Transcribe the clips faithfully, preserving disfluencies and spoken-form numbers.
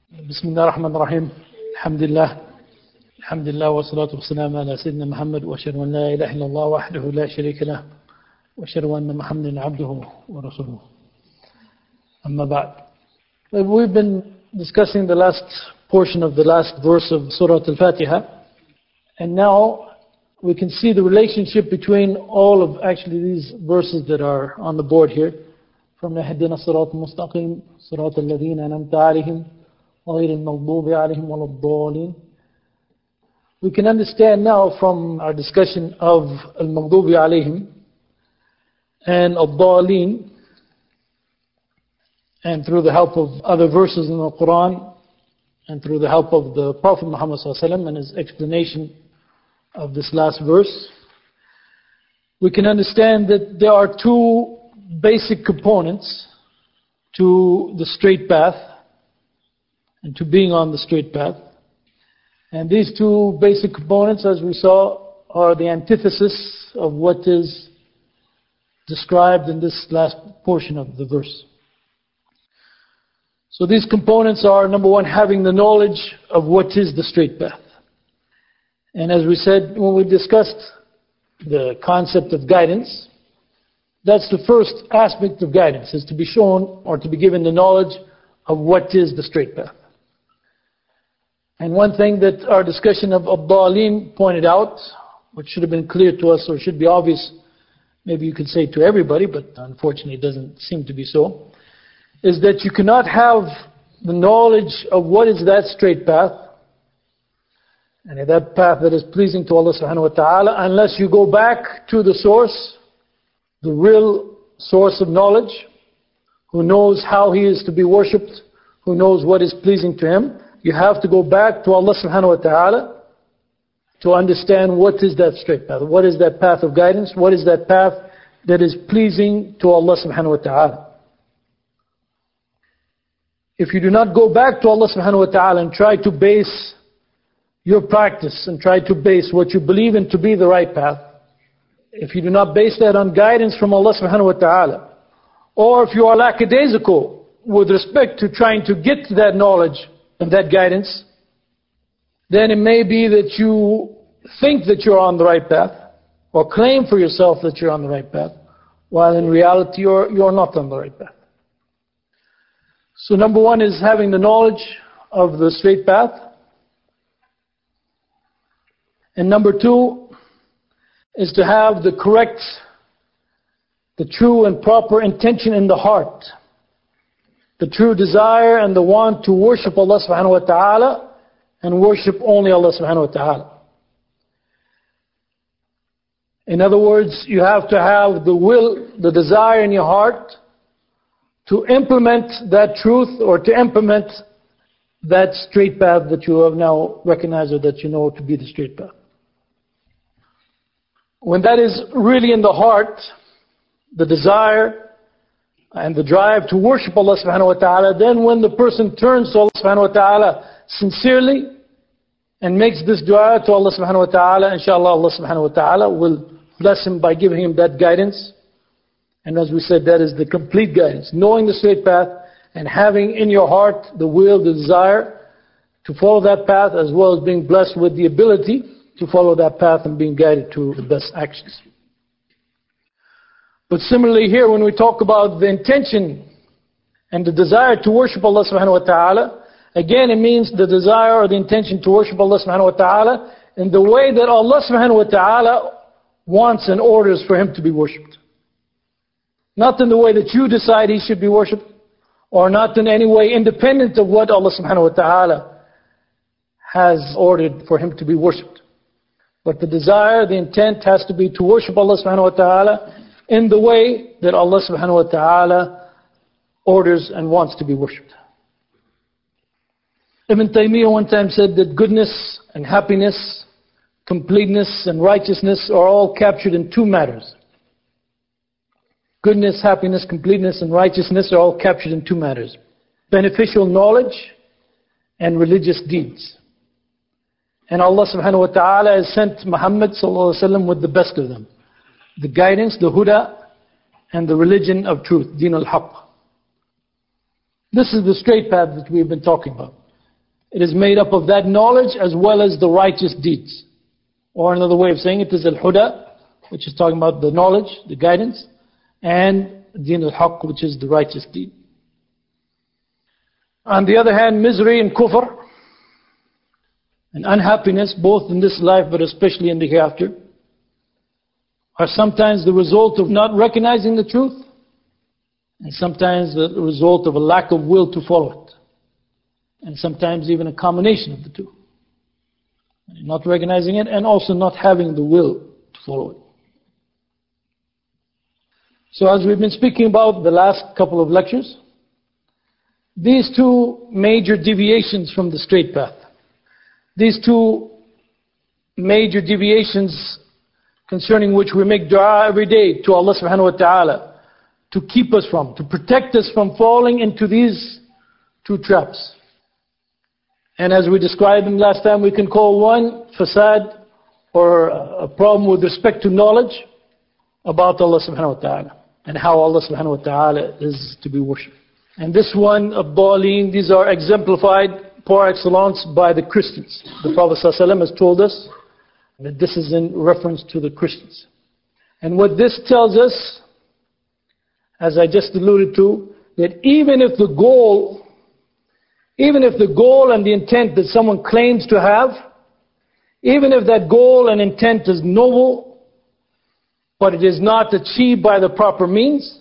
بسم الله الرحمن الرحيم الحمد لله الحمد لله والصلاة والسلام على سيدنا محمد وأشهد أن لا إله إلا الله وحده لا شريك له وأشهد أن محمدا عبده ورسوله أما بعد. We've been discussing the last portion of the last verse of Surah Al-Fatiha, and now we can see the relationship between all of actually these verses that are on the board here, from اهدنا الصراط المستقيم صراط الذين أنعمت عليهم غير المغضوب عليهم ولا الضالين. We can understand now from our discussion of al-maghdubi alayhim and al-dhalin, and through the help of other verses in the Quran and through the help of the Prophet Muhammad sallallahu alaihi wasallam and his explanation of this last verse, we can understand that there are two basic components to the straight path and to being on the straight path. And these two basic components, as we saw, are the antithesis of what is described in this last portion of the verse. So these components are, number one, having the knowledge of what is the straight path. And as we said when we discussed the concept of guidance, that's the first aspect of guidance, is to be shown or to be given the knowledge of what is the straight path. And one thing that our discussion of Ad-Dhalin pointed out, which should have been clear to us or should be obvious, maybe you could say to everybody, but unfortunately it doesn't seem to be so, is that you cannot have the knowledge of what is that straight path, and that path that is pleasing to Allah subhanahu wa ta'ala, unless you go back to the source, the real source of knowledge, who knows how He is to be worshipped, who knows what is pleasing to Him. You have to go back to Allah subhanahu wa ta'ala to understand what is that straight path, what is that path of guidance, what is that path that is pleasing to Allah subhanahu wa ta'ala. If you do not go back to Allah subhanahu wa ta'ala and try to base your practice and try to base what you believe in to be the right path, if you do not base that on guidance from Allah subhanahu wa ta'ala, or if you are lackadaisical with respect to trying to get to that knowledge and that guidance, then it may be that you think that you're on the right path, or claim for yourself that you're on the right path, while in reality you're, you're not on the right path. So number one is having the knowledge of the straight path. And number two is to have the correct, the true and proper intention in the heart. The true desire and the want to worship Allah subhanahu wa ta'ala and worship only Allah subhanahu wa ta'ala. In other words, you have to have the will, the desire in your heart to implement that truth or to implement that straight path that you have now recognized or that you know to be the straight path. When that is really in the heart, the desire and the drive to worship Allah subhanahu wa ta'ala, then when the person turns to Allah subhanahu wa ta'ala sincerely and makes this dua to Allah subhanahu wa ta'ala, inshallah Allah subhanahu wa ta'ala will bless him by giving him that guidance. And as we said, that is the complete guidance, knowing the straight path and having in your heart the will, the desire to follow that path, as well as being blessed with the ability to follow that path and being guided to the best actions. But similarly here, when we talk about the intention and the desire to worship Allah subhanahu wa ta'ala, again it means the desire or the intention to worship Allah subhanahu wa ta'ala in the way that Allah subhanahu wa ta'ala wants and orders for Him to be worshipped. Not in the way that you decide He should be worshipped, or not in any way independent of what Allah subhanahu wa ta'ala has ordered for Him to be worshipped. But the desire, the intent has to be to worship Allah subhanahu wa ta'ala in the way that Allah subhanahu wa ta'ala orders and wants to be worshipped. Ibn Taymiyyah one time said that goodness and happiness, completeness and righteousness are all captured in two matters. Goodness, happiness, completeness and righteousness are all captured in two matters: beneficial knowledge and religious deeds. And Allah subhanahu wa ta'ala has sent Muhammad sallallahu alaihi wasallam with the best of them: the guidance, the huda, and the religion of truth, Deen al-Haqq. This is the straight path that we've been talking about. It is made up of that knowledge as well as the righteous deeds. Or another way of saying it is al-huda, which is talking about the knowledge, the guidance, and deen al-haq, which is the righteous deed. On the other hand, misery and kufr and unhappiness, both in this life but especially in the hereafter, are sometimes the result of not recognizing the truth, and sometimes the result of a lack of will to follow it, and sometimes even a combination of the two. Not recognizing it and also not having the will to follow it. So as we've been speaking about the last couple of lectures, these two major deviations from the straight path, these two major deviations concerning which we make dua every day to Allah subhanahu wa ta'ala to keep us from, to protect us from falling into these two traps. And as we described them last time, we can call one fasad, or a problem with respect to knowledge about Allah subhanahu wa ta'ala and how Allah subhanahu wa ta'ala is to be worshipped. And this one, ad-dallin, these are exemplified par excellence by the Christians. The Prophet ﷺ has told us that this is in reference to the Christians. And what this tells us, as I just alluded to, that even if the goal Even if the goal and the intent that someone claims to have, even if that goal and intent is noble, but it is not achieved by the proper means,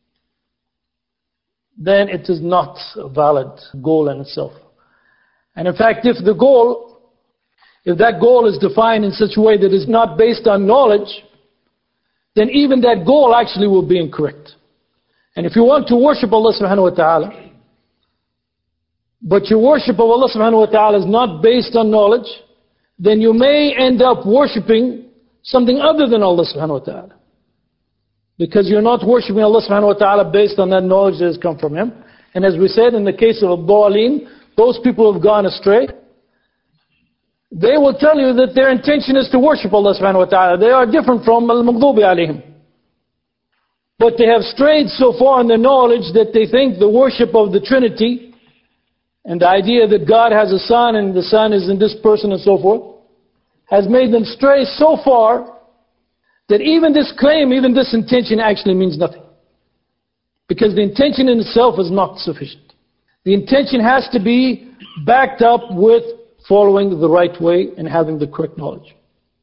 then it is not a valid goal in itself. And in fact, if the goal, if that goal is defined in such a way that is not based on knowledge, then even that goal actually will be incorrect. And if you want to worship Allah subhanahu wa ta'ala, but your worship of Allah subhanahu wa ta'ala is not based on knowledge, then you may end up worshipping something other than Allah subhanahu wa ta'ala. Because you're not worshipping Allah subhanahu wa ta'ala based on that knowledge that has come from Him. And as we said, in the case of ad-dallin, those people who have gone astray, they will tell you that their intention is to worship Allah subhanahu wa ta'ala. They are different from al-maghdubi alayhim. But they have strayed so far in their knowledge that they think the worship of the Trinity and the idea that God has a son and the son is in this person and so forth has made them stray so far that even this claim, even this intention actually means nothing. Because the intention in itself is not sufficient. The intention has to be backed up with following the right way and having the correct knowledge.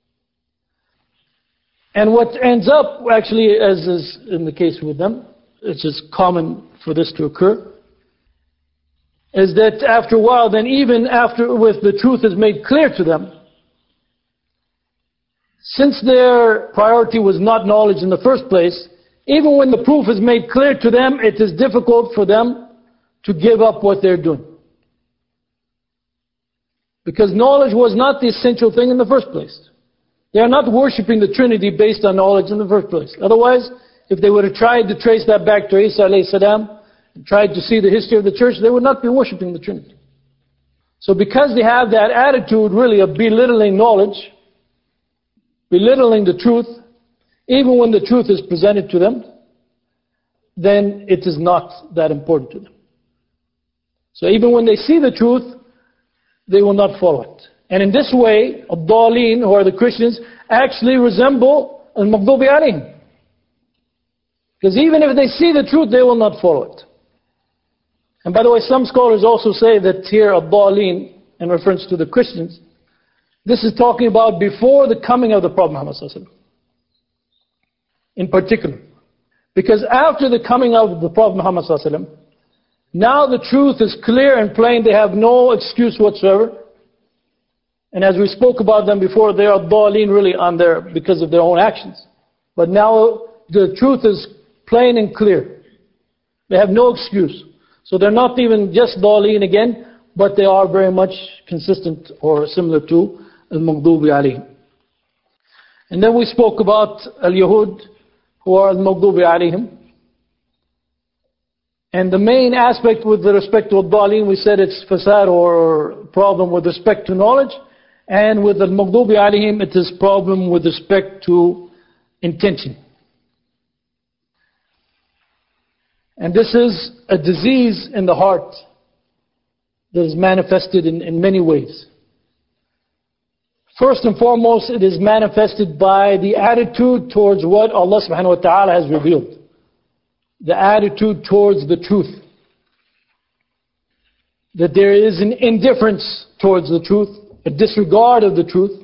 And what ends up, actually, as is in the case with them, it's just common for this to occur, is that after a while, then even after with the truth is made clear to them, since their priority was not knowledge in the first place, even when the proof is made clear to them, it is difficult for them to give up what they're doing. Because knowledge was not the essential thing in the first place. They are not worshipping the Trinity based on knowledge in the first place. Otherwise, if they would have tried to trace that back to Isa alayhi salam, and tried to see the history of the church, they would not be worshipping the Trinity. So because they have that attitude really of belittling knowledge, belittling the truth, even when the truth is presented to them, then it is not that important to them. So even when they see the truth, they will not follow it. And in this way, ad-dallin, who are the Christians, actually resemble al-maghdubi alayhim. Because even if they see the truth, they will not follow it. And by the way, some scholars also say that here ad-dallin, in reference to the Christians, this is talking about before the coming of the Prophet Muhammad sallallahu alaihi wasallam, in particular. Because after the coming of the Prophet Muhammad sallallahu alaihi wasallam, now the truth is clear and plain, they have no excuse whatsoever. And as we spoke about them before, they are ad-dallin really on their, because of their own actions. But now the truth is plain and clear. They have no excuse. So they're not even just dallin again, but they are very much consistent or similar to al-maghdubi alayhim. And then we spoke about al-Yahud, who are al-maghdubi alayhim. And the main aspect with respect to al-dallin, we said it's fasad or problem with respect to knowledge. And with al-maghdubi alayhim, it is problem with respect to intention. And this is a disease in the heart that is manifested in, in many ways. First and foremost, it is manifested by the attitude towards what Allah subhanahu wa ta'ala has revealed. The attitude towards the truth. That there is an indifference towards the truth, a disregard of the truth.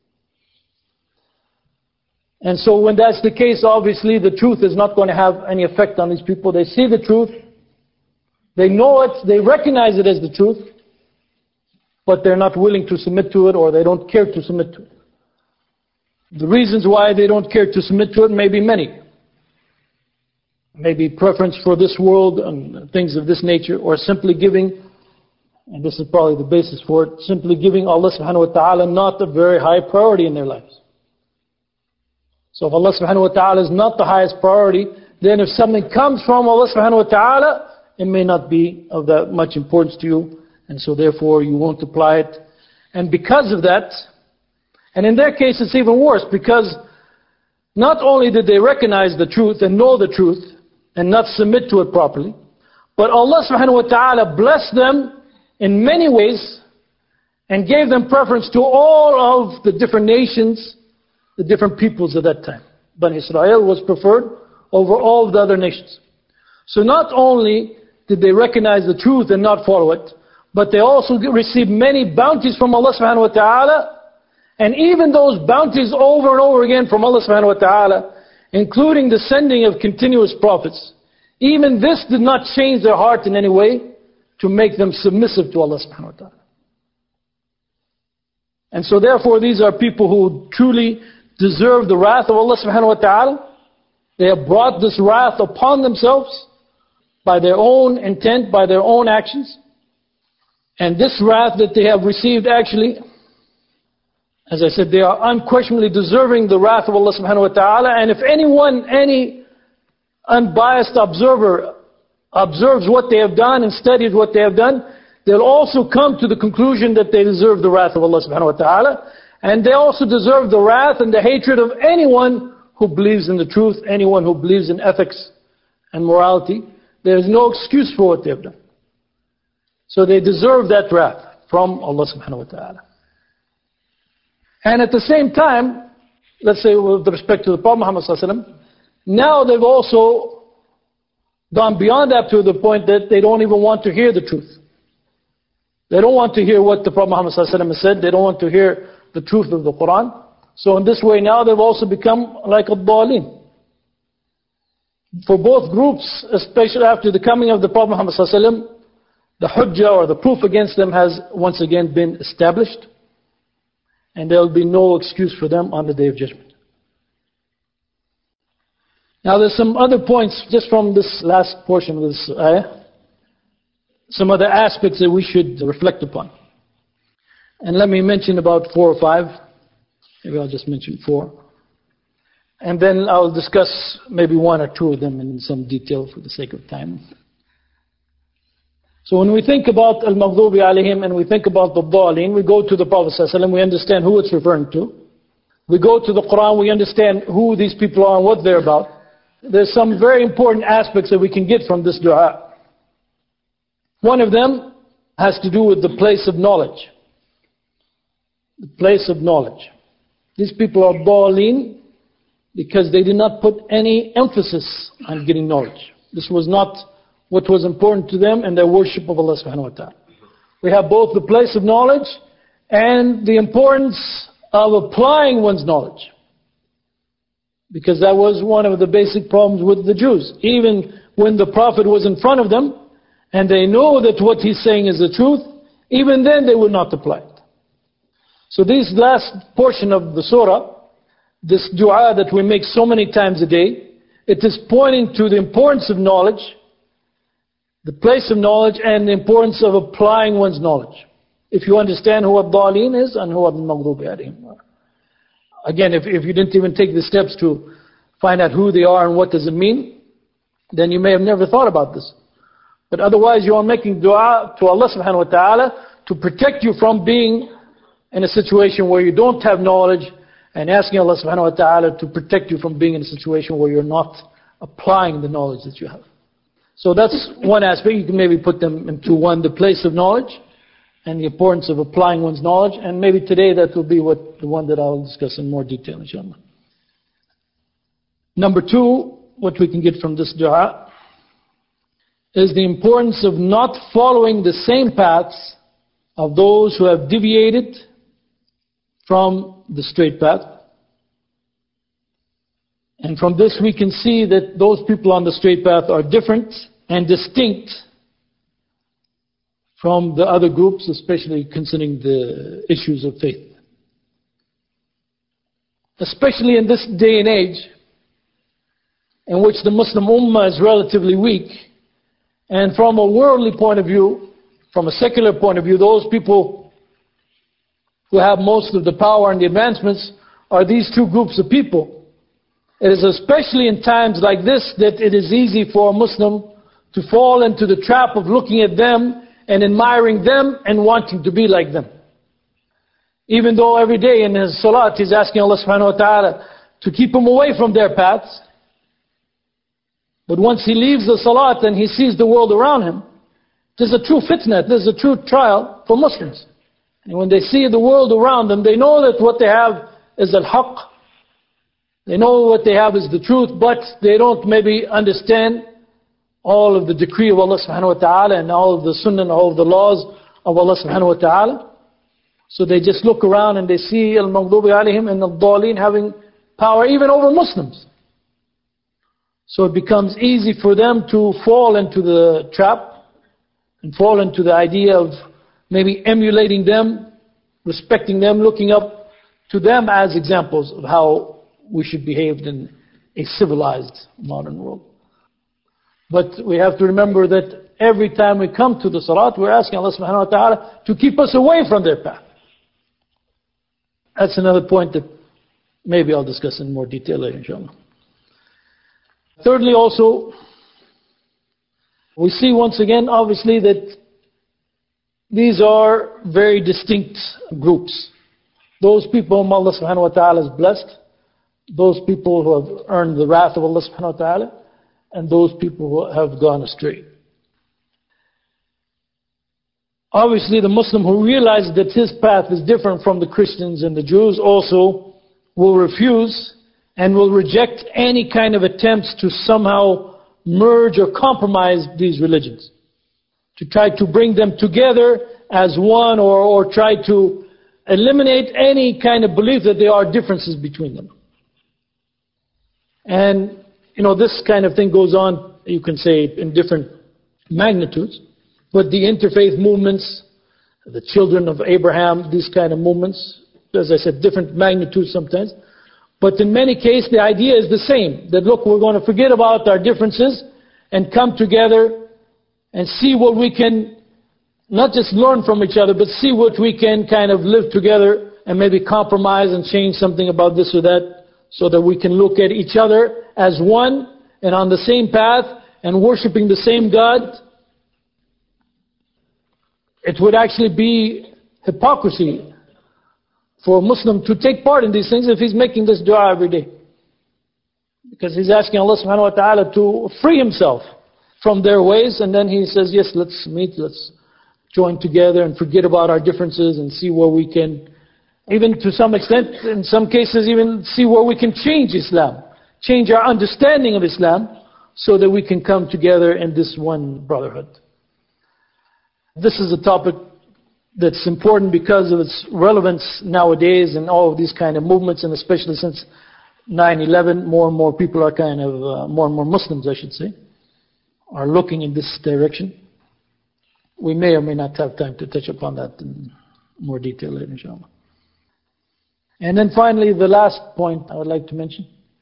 And so when that's the case, obviously the truth is not going to have any effect on these people. They see the truth, they know it, they recognize it as the truth, but they're not willing to submit to it, or they don't care to submit to it. The reasons why they don't care to submit to it may be many. Maybe preference for this world and things of this nature, or simply giving, and this is probably the basis for it, simply giving Allah subhanahu wa ta'ala not a very high priority in their lives. So if Allah subhanahu wa ta'ala is not the highest priority, then if something comes from Allah subhanahu wa ta'ala, it may not be of that much importance to you, and so therefore you won't apply it. And because of that, and in their case it's even worse, because not only did they recognize the truth and know the truth and not submit to it properly, but Allah subhanahu wa ta'ala blessed them in many ways and gave them preference to all of the different nations, the different peoples of that time. Bani Israel was preferred over all of the other nations. So not only did they recognize the truth and not follow it, but they also received many bounties from Allah subhanahu wa ta'ala, and even those bounties over and over again from Allah subhanahu wa ta'ala, including the sending of continuous prophets. Even this did not change their heart in any way to make them submissive to Allah subhanahu wa ta'ala. And so therefore these are people who truly deserve the wrath of Allah subhanahu wa ta'ala. They have brought this wrath upon themselves by their own intent, by their own actions. And this wrath that they have received actually, as I said, they are unquestionably deserving the wrath of Allah subhanahu wa ta'ala. And if anyone, any unbiased observer observes what they have done and studies what they have done, they'll also come to the conclusion that they deserve the wrath of Allah subhanahu wa ta'ala. And they also deserve the wrath and the hatred of anyone who believes in the truth, anyone who believes in ethics and morality. There is no excuse for what they have done. So they deserve that wrath from Allah subhanahu wa ta'ala. And at the same time, let's say with respect to the Prophet Muhammad sallallahu alaihi wasallam, now they've also gone beyond that to the point that they don't even want to hear the truth. They don't want to hear what the Prophet Muhammad sallallahu alaihi wasallam has said. They don't want to hear the truth of the Quran. So in this way now they've also become like ad-dallin. For both groups, especially after the coming of the Prophet Muhammad sallallahu alaihi wasallam, the hujjah or the proof against them has once again been established, and there will be no excuse for them on the Day of Judgment. Now there's some other points just from this last portion of this ayah, some other aspects that we should reflect upon. And let me mention about four or five. Maybe I'll just mention four. And then I'll discuss maybe one or two of them in some detail for the sake of time. So when we think about al-maghdubi alayhim and we think about the dhalin, we go to the Prophet ﷺ, we understand who it's referring to. We go to the Quran, we understand who these people are and what they're about. There's some very important aspects that we can get from this dua. One of them has to do with the place of knowledge. The place of knowledge. These people are dhalin because they did not put any emphasis on getting knowledge. This was not what was important to them in their worship of Allah subhanahu wa ta'ala. We have both the place of knowledge and the importance of applying one's knowledge. Because that was one of the basic problems with the Jews. Even when the Prophet was in front of them and they know that what he's saying is the truth, even then they would not apply it. So this last portion of the surah, this dua that we make so many times a day, it is pointing to the importance of knowledge, the place of knowledge, and the importance of applying one's knowledge. If you understand who ad-dhalin is and who al-maghdubi alayhim are. Again, if, if you didn't even take the steps to find out who they are and what does it mean, then you may have never thought about this. But otherwise you are making dua to Allah subhanahu wa ta'ala to protect you from being in a situation where you don't have knowledge, and asking Allah subhanahu wa ta'ala to protect you from being in a situation where you're not applying the knowledge that you have. So that's one aspect. You can maybe put them into one, the place of knowledge, and the importance of applying one's knowledge. And maybe today that will be what the one that I'll discuss in more detail, inshallah. Number two, what we can get from this dua is the importance of not following the same paths of those who have deviated from the straight path. And from this we can see that those people on the straight path are different and distinct from the other groups, especially concerning the issues of faith. Especially in this day and age, in which the Muslim Ummah is relatively weak, and from a worldly point of view, from a secular point of view, those people who have most of the power and the advancements are these two groups of people. It is especially in times like this that it is easy for a Muslim to fall into the trap of looking at them and admiring them and wanting to be like them. Even though every day in his salat he's asking Allah subhanahu wa ta'ala to keep him away from their paths. But once he leaves the salat and he sees the world around him, there's a true fitna, there's a true trial for Muslims. And when they see the world around them, they know that what they have is al-haqq. They know what they have is the truth, but they don't maybe understand all of the decree of Allah subhanahu wa ta'ala and all of the sunnah and all of the laws of Allah subhanahu wa ta'ala. So they just look around and they see al-maghdubi alayhim and al-dhalin having power even over Muslims. So it becomes easy for them to fall into the trap and fall into the idea of maybe emulating them, respecting them, looking up to them as examples of how we should behave in a civilized modern world. But we have to remember that every time we come to the salat, we're asking Allah subhanahu wa ta'ala to keep us away from their path. That's another point that maybe I'll discuss in more detail later, inshallah. Thirdly also, we see once again, obviously, that these are very distinct groups. Those people whom Allah subhanahu wa ta'ala has blessed, those people who have earned the wrath of Allah subhanahu wa ta'ala, and those people who have gone astray. Obviously, the Muslim who realizes that his path is different from the Christians and the Jews also will refuse and will reject any kind of attempts to somehow merge or compromise these religions, to try to bring them together as one, or, or try to eliminate any kind of belief that there are differences between them. And, you know, this kind of thing goes on, you can say, in different magnitudes, but the interfaith movements, the children of Abraham, these kind of movements, as I said, different magnitudes sometimes. But in many cases, the idea is the same. That look, we're going to forget about our differences and come together and see what we can, not just learn from each other, but see what we can kind of live together and maybe compromise and change something about this or that, so that we can look at each other as one and on the same path and worshiping the same God. It would actually be hypocrisy for a Muslim to take part in these things if he's making this dua every day. Because he's asking Allah subhanahu wa ta'ala to free himself from their ways, and then he says, yes, let's meet, let's join together and forget about our differences and see where we can, even to some extent, in some cases, even see where we can change Islam, change our understanding of Islam, so that we can come together in this one brotherhood. This is a topic that's important because of its relevance nowadays in all of these kind of movements, and especially since nine eleven, more and more people are kind of, uh, more and more Muslims, I should say, are looking in this direction. We may or may not have time to touch upon that in more detail later, inshallah. And then finally, the last point I would like to mention.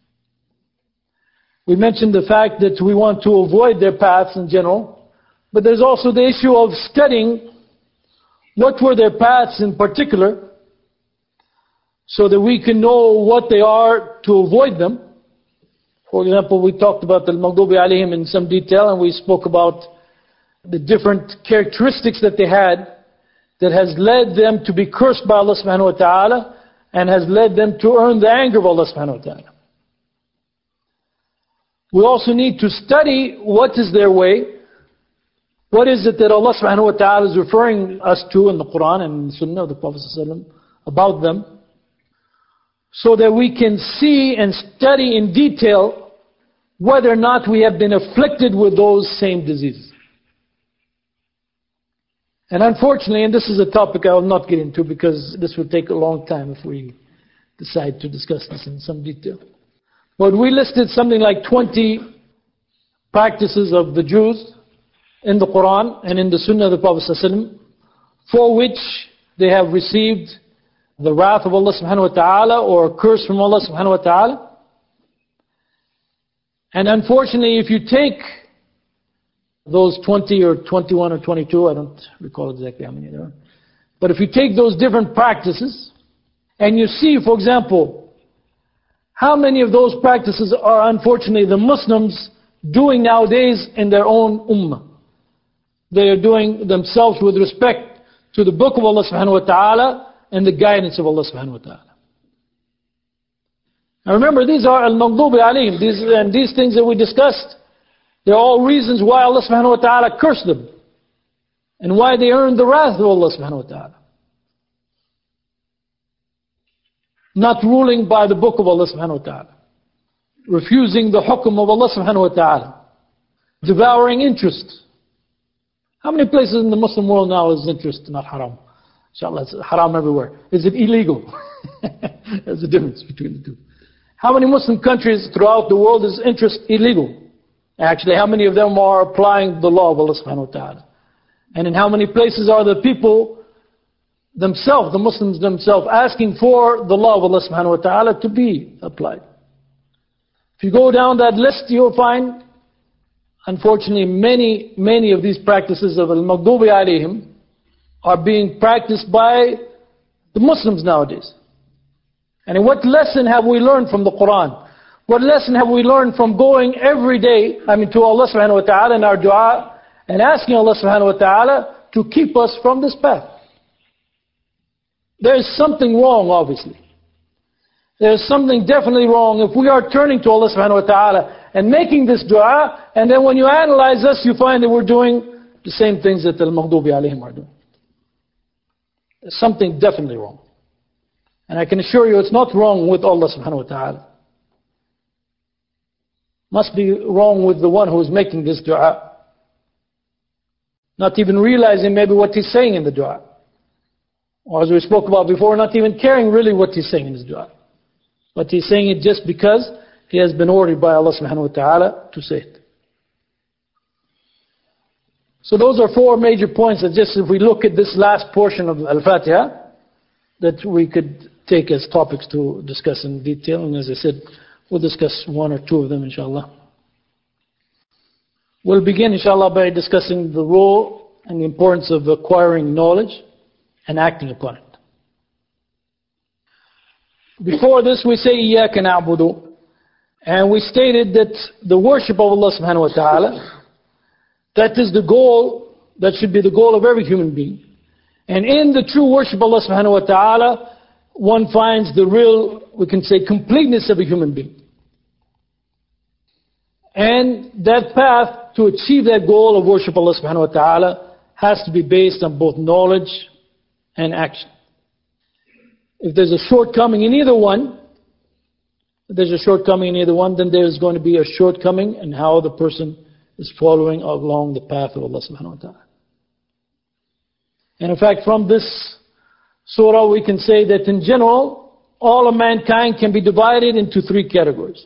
We mentioned the fact that we want to avoid their paths in general, but there's also the issue of studying what were their paths in particular, so that we can know what they are to avoid them. For example, we talked about the Maghdubi alayhim in some detail, and we spoke about the different characteristics that they had that has led them to be cursed by Allah subhanahu wa ta'ala and has led them to earn the anger of Allah subhanahu wa ta'ala. We also need to study what is their way What is it that Allah subhanahu wa ta'ala is referring us to in the Quran and the Sunnah of the Prophet about them, so that we can see and study in detail whether or not we have been afflicted with those same diseases. And unfortunately, and this is a topic I will not get into because this would take a long time if we decide to discuss this in some detail. But we listed something like twenty practices of the Jews in the Quran and in the Sunnah of the Prophet ﷺ, for which they have received the wrath of Allah subhanahu wa ta'ala or a curse from Allah subhanahu wa ta'ala. And unfortunately, if you take those twenty or twenty-one or twenty-two, I don't recall exactly how many there are, but if you take those different practices and you see, for example, how many of those practices are unfortunately the Muslims doing nowadays in their own ummah. They are doing themselves with respect to the book of Allah subhanahu wa ta'ala and the guidance of Allah subhanahu wa ta'ala. Now remember, these are al-maghdubi alayhim, these, and these things that we discussed, they're all reasons why Allah subhanahu wa ta'ala cursed them and why they earned the wrath of Allah subhanahu wa ta'ala. Not ruling by the book of Allah subhanahu wa ta'ala, refusing the hukum of Allah subhanahu wa ta'ala, devouring interest. How many places in the Muslim world now is interest not haram? Inshallah, it's haram everywhere. Is it illegal? There's a difference between the two. How many Muslim countries throughout the world is interest illegal? Actually, how many of them are applying the law of Allah subhanahu wa ta'ala? And in how many places are the people themselves, the Muslims themselves, asking for the law of Allah subhanahu wa ta'ala to be applied? If you go down that list, you'll find, unfortunately, many, many of these practices of al-maghdubi alayhim are being practiced by the Muslims nowadays. And what lesson have we learned from the Quran? What lesson have we learned from going every day, I mean, to Allah subhanahu wa ta'ala in our dua and asking Allah subhanahu wa ta'ala to keep us from this path? There is something wrong, obviously. There is something definitely wrong if we are turning to Allah subhanahu wa ta'ala and making this dua, and then when you analyze us, you find that we're doing the same things that al-maghdubi alayhim are doing. There's something definitely wrong. And I can assure you it's not wrong with Allah subhanahu wa ta'ala. Must be wrong with the one who is making this dua. Not even realizing maybe what he's saying in the dua. Or as we spoke about before, not even caring really what he's saying in his dua. But he's saying it just because he has been ordered by Allah subhanahu wa ta'ala to say it. So those are four major points that just if we look at this last portion of Al-Fatiha, that we could take as topics to discuss in detail. And as I said, we'll discuss one or two of them inshallah. We'll begin inshallah by discussing the role and the importance of acquiring knowledge and acting upon it. Before this we say إِيَّاكَ نَعْبُدُ, and we stated that the worship of Allah subhanahu wa ta'ala, that is the goal, that should be the goal of every human being. And in the true worship of Allah subhanahu wa ta'ala, one finds the real, we can say, completeness of a human being. And that path to achieve that goal of worship of Allah subhanahu wa ta'ala has to be based on both knowledge and action. If there's a shortcoming in either one, if there's a shortcoming in either one, then there's going to be a shortcoming in how the person is following along the path of Allah subhanahu wa ta'ala. And in fact, from this surah we can say that in general, all of mankind can be divided into three categories.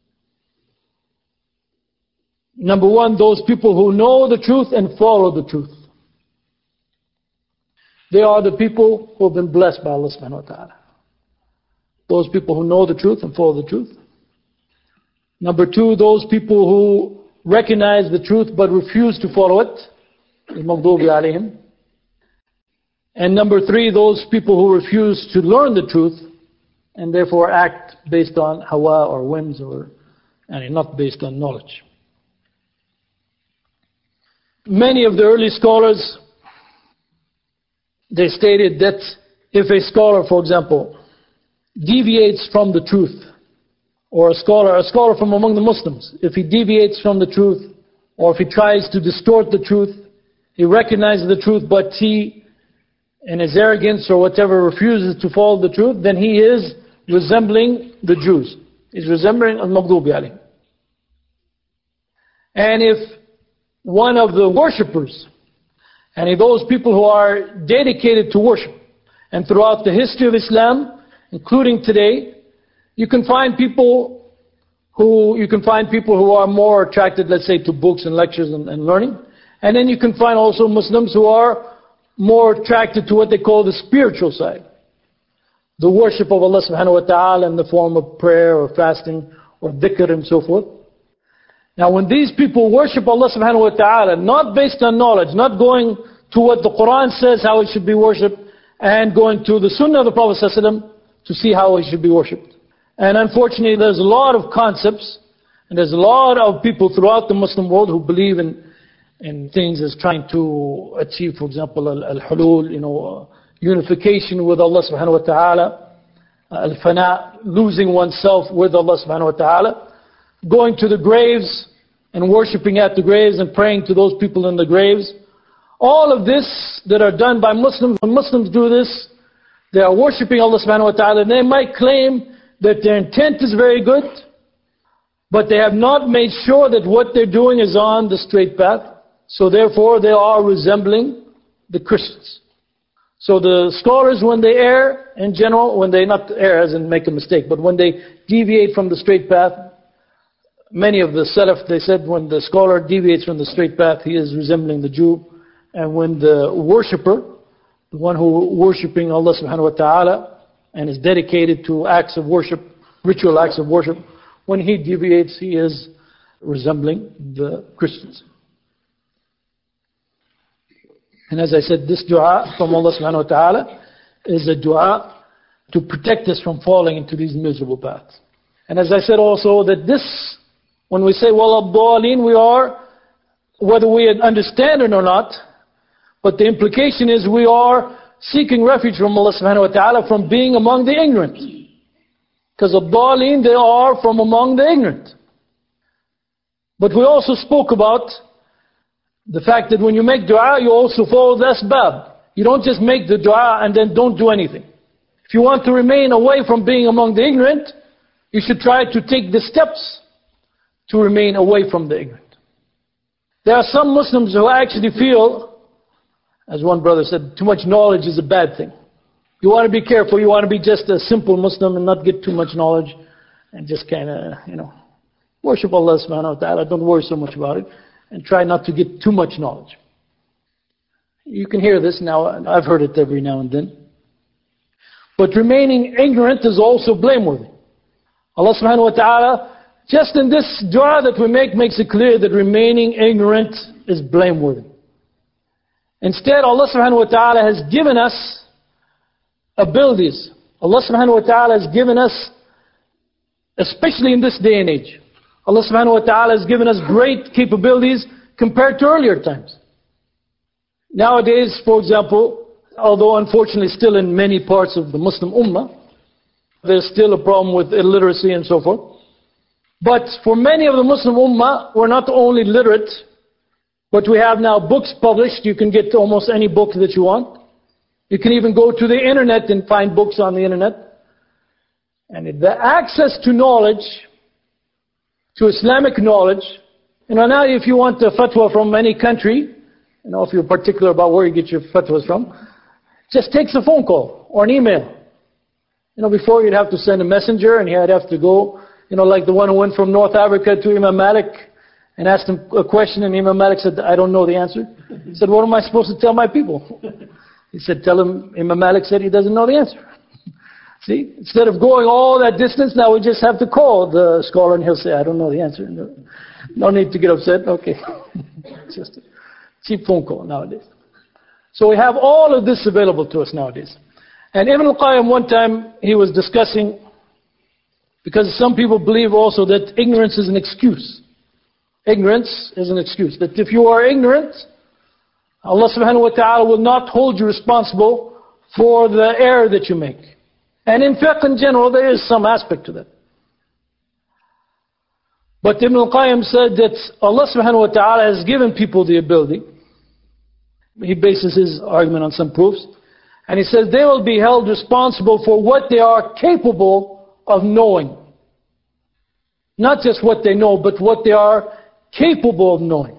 Number one, those people who know the truth and follow the truth. They are the people who have been blessed by Allah subhanahu wa ta'ala. Those people who know the truth and follow the truth. Number two, those people who recognize the truth but refuse to follow it. Al-maghdubi alayhim. And number three, those people who refuse to learn the truth and therefore act based on hawa or whims, or and not based on knowledge. Many of the early scholars, they stated that if a scholar, for example, deviates from the truth, or a scholar, a scholar from among the Muslims, if he deviates from the truth, or if he tries to distort the truth, he recognizes the truth, but he, in his arrogance or whatever, refuses to follow the truth, then he is resembling the Jews. He's resembling al-Maghdubi alayhim. And if one of the worshippers, and if those people who are dedicated to worship, and throughout the history of Islam, including today, you can find people who you can find people who are more attracted, let's say, to books and lectures and, and learning. And then you can find also Muslims who are more attracted to what they call the spiritual side. The worship of Allah subhanahu wa ta'ala in the form of prayer or fasting or dhikr and so forth. Now when these people worship Allah subhanahu wa ta'ala, not based on knowledge, not going to what the Quran says how it should be worshipped, and going to the Sunnah of the Prophet sallallahu alaihi wasallam to see how it should be worshipped. And unfortunately there's a lot of concepts, and there's a lot of people throughout the Muslim world who believe in in things as trying to achieve, for example, al-hulul, you know, uh, unification with Allah subhanahu wa ta'ala, uh, al-fana, losing oneself with Allah subhanahu wa ta'ala, going to the graves and worshipping at the graves and praying to those people in the graves. All of this that are done by Muslims, when Muslims do this, they are worshipping Allah subhanahu wa ta'ala, and they might claim that their intent is very good, but they have not made sure that what they're doing is on the straight path. So therefore they are resembling the Christians. So the scholars, when they err in general, when they not err as in make a mistake, but when they deviate from the straight path, many of the Salaf, they said when the scholar deviates from the straight path, he is resembling the Jew. And when the worshipper, the one who worshipping Allah subhanahu wa ta'ala and is dedicated to acts of worship, ritual acts of worship, when he deviates, he is resembling the Christians. And as I said, this dua from Allah subhanahu wa ta'ala is a dua to protect us from falling into these miserable paths. And as I said also, that this, when we say, wala ad-dallin, we are, whether we understand it or not, but the implication is we are seeking refuge from Allah subhanahu wa ta'ala from being among the ignorant. Because ad-dallin, they are from among the ignorant. But we also spoke about the fact that when you make dua, you also follow the asbab. You don't just make the dua and then don't do anything. If you want to remain away from being among the ignorant, you should try to take the steps to remain away from the ignorant. There are some Muslims who actually feel, as one brother said, too much knowledge is a bad thing. You want to be careful. You want to be just a simple Muslim and not get too much knowledge and just kind of, you know, worship Allah subhanahu wa ta'ala. Don't worry so much about it. And try not to get too much knowledge. You can hear this now, I've heard it every now and then. But remaining ignorant is also blameworthy. Allah subhanahu wa ta'ala, just in this dua that we make, makes it clear that remaining ignorant is blameworthy. Instead, Allah subhanahu wa ta'ala has given us abilities. Allah subhanahu wa ta'ala has given us, especially in this day and age, Allah subhanahu wa ta'ala has given us great capabilities compared to earlier times. Nowadays, for example, although unfortunately still in many parts of the Muslim Ummah, there's still a problem with illiteracy and so forth. But for many of the Muslim Ummah, we're not only literate, but we have now books published. You can get almost any book that you want. You can even go to the internet and find books on the internet. And the access to knowledge, to Islamic knowledge, you know, now if you want a fatwa from any country, you know, if you're particular about where you get your fatwas from, just takes a phone call or an email. You know, before you'd have to send a messenger and he'd have to go, you know, like the one who went from North Africa to Imam Malik and asked him a question, and Imam Malik said, I don't know the answer. He said, what am I supposed to tell my people? He said, tell him, Imam Malik said he doesn't know the answer. See, instead of going all that distance, now we just have to call the scholar and he'll say, I don't know the answer. No, no need to get upset. Okay. It's just a cheap phone call nowadays. So we have all of this available to us nowadays. And Ibn al-Qayyim one time, he was discussing, because some people believe also that ignorance is an excuse. Ignorance is an excuse. That if you are ignorant, Allah subhanahu wa ta'ala will not hold you responsible for the error that you make. And in fiqh in general, there is some aspect to that. But Ibn al-Qayyim said that Allah subhanahu wa ta'ala has given people the ability he bases his argument on some proofs. And he says they will be held responsible for what they are capable of knowing. Not just what they know, but what they are capable of knowing.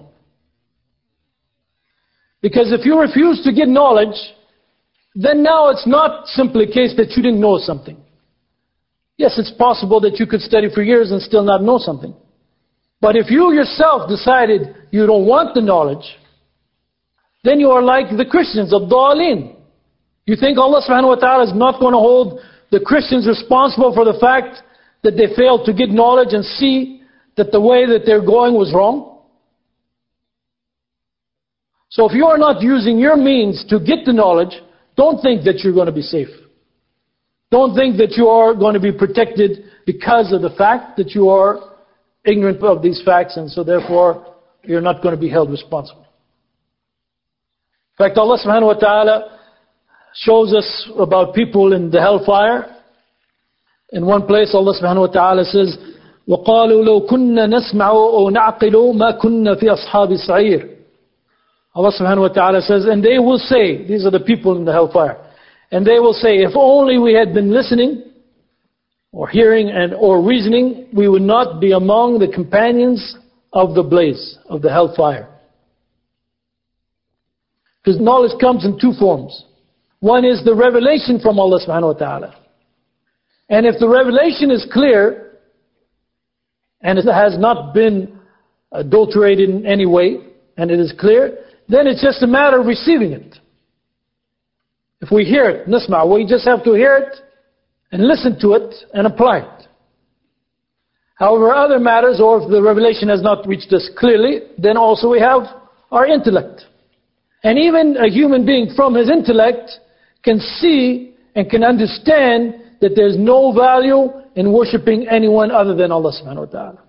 Because if you refuse to get knowledge, then now it's not simply a case that you didn't know something. Yes, it's possible that you could study for years and still not know something. But if you yourself decided you don't want the knowledge, then you are like the Christians, الضالين. You think Allah subhanahu wa ta'ala is not going to hold the Christians responsible for the fact that they failed to get knowledge and see that the way that they're going was wrong? So if you are not using your means to get the knowledge, don't think that you're going to be safe. Don't think that you are going to be protected because of the fact that you are ignorant of these facts, and so therefore you're not going to be held responsible. In fact, Allah subhanahu wa ta'ala shows us about people in the hellfire. In one place, Allah subhanahu wa ta'ala says, وَقَالُوا لَوْ كُنَّا نَسْمَعُ أَوْ نَعْقِلُ مَا كُنَّا فِي أَصْحَابِ السَّعِيرِ. Allah subhanahu wa ta'ala says, and they will say, these are the people in the hellfire, and they will say, if only we had been listening, or hearing, and or reasoning, we would not be among the companions of the blaze, of the hellfire. Because knowledge comes in two forms. One is the revelation from Allah subhanahu wa ta'ala. And if the revelation is clear, and it has not been adulterated in any way, and it is clear, then it's just a matter of receiving it. If we hear it, nisma', we just have to hear it, and listen to it, and apply it. However, other matters, or if the revelation has not reached us clearly, then also we have our intellect. And even a human being from his intellect can see and can understand that there's no value in worshipping anyone other than Allah subhanahu wa ta'ala.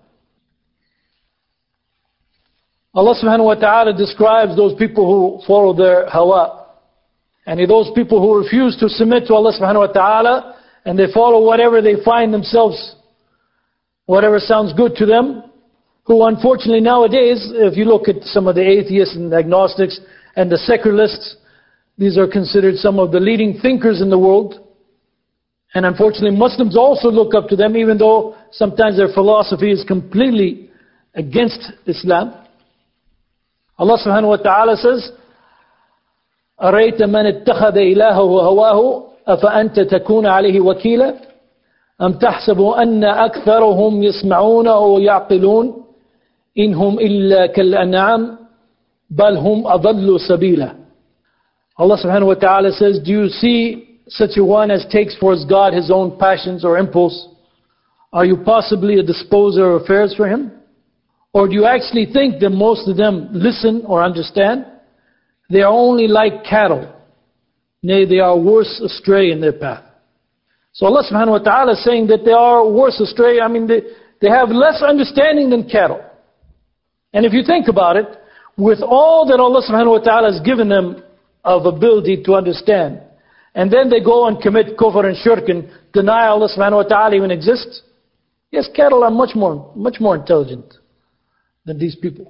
Allah subhanahu wa ta'ala describes those people who follow their hawa. And those people who refuse to submit to Allah subhanahu wa ta'ala, and they follow whatever they find themselves, whatever sounds good to them, who unfortunately nowadays, if you look at some of the atheists and agnostics and the secularists, these are considered some of the leading thinkers in the world. And unfortunately Muslims also look up to them, even though sometimes their philosophy is completely against Islam. Allah subhanahu wa ta'ala says, أَرَيْتَ مَنِ اتَّخَذَ إِلَهَهُ هَوَاهُ أَفَأَنْتَ تَكُونَ عَلَيْهِ وَكِيلًا أَمْ تَحْسَبُ أَنَّ أَكْثَرَهُمْ يَسْمَعُونَ أَوْ يَعْقِلُونَ إِنْهُمْ إِلَّا كَالْأَنْعَامِ بَلْ هُمْ أَضَلُّ سَبِيلًا. Allah subhanahu wa ta'ala says, do you see such a one as takes for his God his own passions or impulse? Are you possibly a disposer of affairs for him? Or do you actually think that most of them listen or understand? They are only like cattle. Nay, they are worse astray in their path. So Allah subhanahu wa ta'ala is saying that they are worse astray. I mean, they, they have less understanding than cattle. And if you think about it, with all that Allah subhanahu wa ta'ala has given them of ability to understand, and then they go and commit kufr and shirk and deny Allah subhanahu wa ta'ala even exists. Yes, cattle are much more, much more intelligent than these people.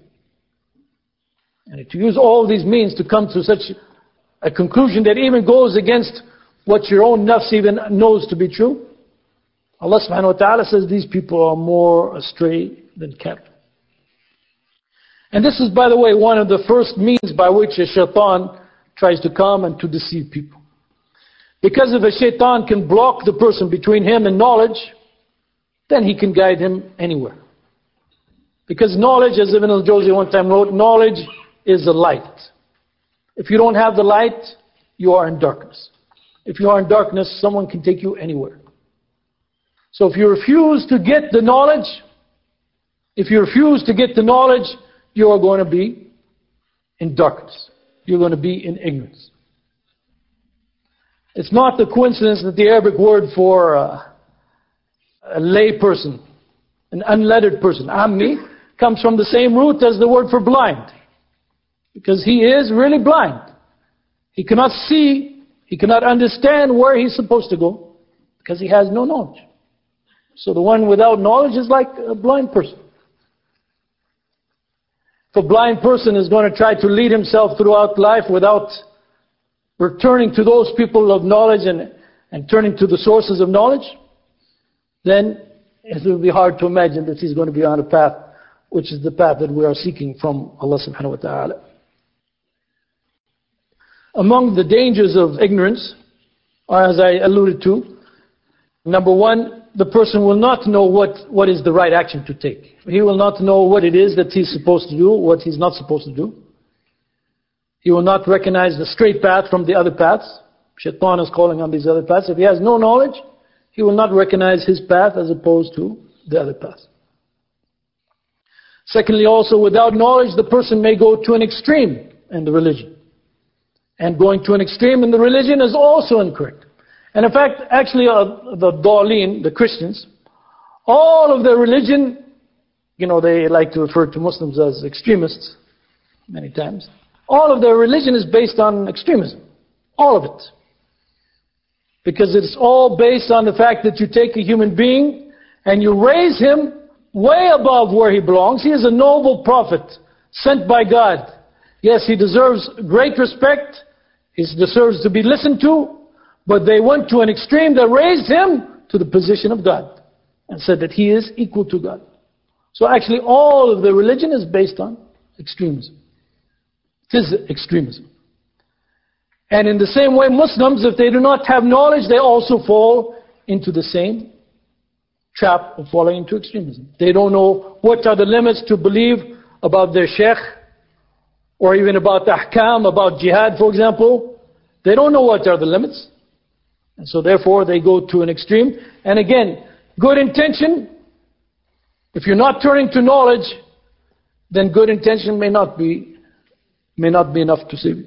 And to use all these means to come to such a conclusion that even goes against what your own nafs even knows to be true, Allah subhanahu wa ta'ala says these people are more astray than cattle. And this is, by the way, one of the first means by which a shaitan tries to come and to deceive people. Because if a shaitan can block the person between him and knowledge, then he can guide him anywhere. Because knowledge, as Ibn al-Jawzi one time wrote, knowledge is a light. If you don't have the light, you are in darkness. If you are in darkness, someone can take you anywhere. So if you refuse to get the knowledge, if you refuse to get the knowledge, you are going to be in darkness. You're going to be in ignorance. It's not the coincidence that the Arabic word for uh, a lay person, an unlettered person, ammi, comes from the same root as the word for blind. Because he is really blind. He cannot see, he cannot understand where he's supposed to go, because he has no knowledge. So the one without knowledge is like a blind person. If a blind person is going to try to lead himself throughout life without returning to those people of knowledge and, and turning to the sources of knowledge, then it will be hard to imagine that he's going to be on a path which is the path that we are seeking from Allah subhanahu wa ta'ala. Among the dangers of ignorance are, as I alluded to, number one, the person will not know what, what is the right action to take. He will not know what it is that he's supposed to do, what he's not supposed to do. He will not recognize the straight path from the other paths. Shaitan is calling on these other paths. If he has no knowledge, he will not recognize his path as opposed to the other path. Secondly, also, without knowledge, the person may go to an extreme in the religion. And going to an extreme in the religion is also incorrect. And in fact, actually, uh, the Daleen, the Christians, all of their religion, you know, they like to refer to Muslims as extremists many times. All of their religion is based on extremism. All of it. Because it's all based on the fact that you take a human being and you raise him way above where he belongs. He is a noble prophet sent by God. Yes, he deserves great respect. He deserves to be listened to. But they went to an extreme that raised him to the position of God and said that he is equal to God. So actually all of the religion is based on extremism. It is extremism. And in the same way, Muslims, if they do not have knowledge, they also fall into the same trap of falling into extremism. They don't know what are the limits to believe about their sheikh, or even about the ahkam, about jihad, for example. They don't know what are the limits. And so therefore they go to an extreme. And again, good intention, if you're not turning to knowledge, then good intention may not be, may not be enough to save you.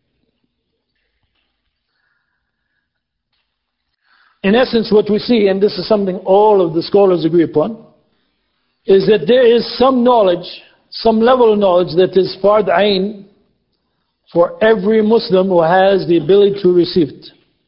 In essence, what we see, and this is something all of the scholars agree upon, is that there is some knowledge, some level of knowledge that is fard ayn for every Muslim who has the ability to receive it.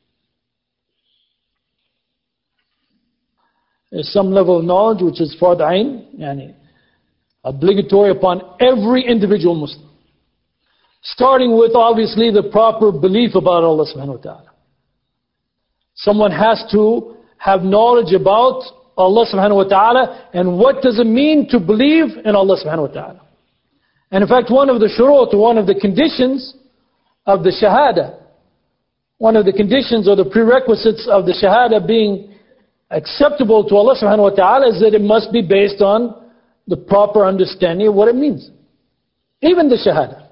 There's some level of knowledge which is fard ayn, yani obligatory upon every individual Muslim. Starting with obviously the proper belief about Allah subhanahu wa ta'ala. Someone has to have knowledge about Allah subhanahu wa ta'ala and what does it mean to believe in Allah subhanahu wa ta'ala. And in fact, one of the shurut, one of the conditions of the shahada, one of the conditions or the prerequisites of the shahada being acceptable to Allah subhanahu wa ta'ala is that it must be based on the proper understanding of what it means. Even the shahada.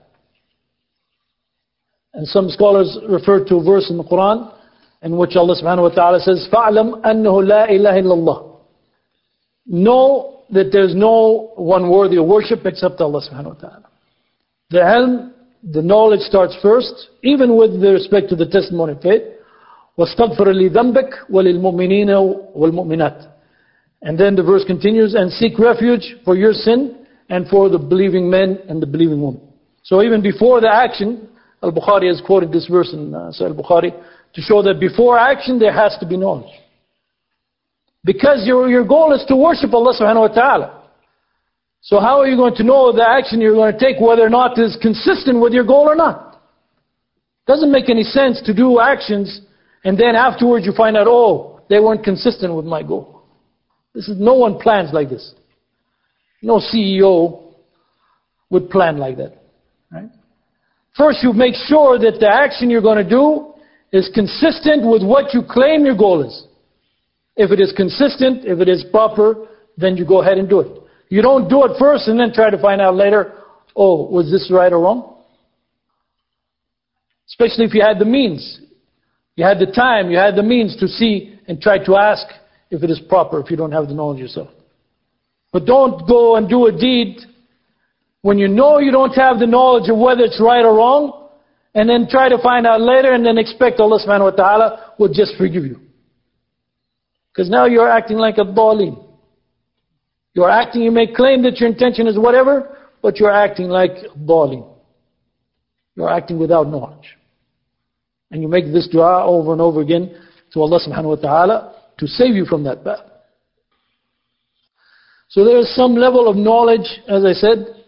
And some scholars refer to a verse in the Quran in which Allah subhanahu wa ta'ala says, فَعْلَمْ أَنَّهُ لَا إِلَهَ إِلَّا اللَّهِ. Know that there's no one worthy of worship except Allah subhanahu wa ta'ala. The ilm, the knowledge starts first, even with respect to the testimony of faith. وَاسْتَغْفِرْ لِذَنْبِكَ وَلِلْمُؤْمِنِينَ وَالْمُؤْمِنَاتِ. And then the verse continues, and seek refuge for your sin and for the believing men and the believing women. So even before the action, Al-Bukhari has quoted this verse in uh, Sahih Al-Bukhari, to show that before action there has to be knowledge. Because your, your goal is to worship Allah subhanahu wa ta'ala. So how are you going to know the action you're going to take whether or not it is consistent with your goal or not? It doesn't make any sense to do actions and then afterwards you find out, oh, they weren't consistent with my goal. This is, no one plans like this. No C E O would plan like that. Right? First you make sure that the action you're going to do is consistent with what you claim your goal is. If it is consistent, if it is proper, then you go ahead and do it. You don't do it first and then try to find out later, oh, was this right or wrong? Especially if you had the means. You had the time, you had the means to see and try to ask if it is proper if you don't have the knowledge yourself. But don't go and do a deed when you know you don't have the knowledge of whether it's right or wrong, and then try to find out later and then expect Allah subhanahu wa ta'ala will just forgive you. Because now you're acting like a daleen. You're acting, you may claim that your intention is whatever, but you're acting like a daleen. You're acting without knowledge. And you make this dua over and over again to Allah subhanahu wa ta'ala to save you from that path. So there is some level of knowledge, as I said,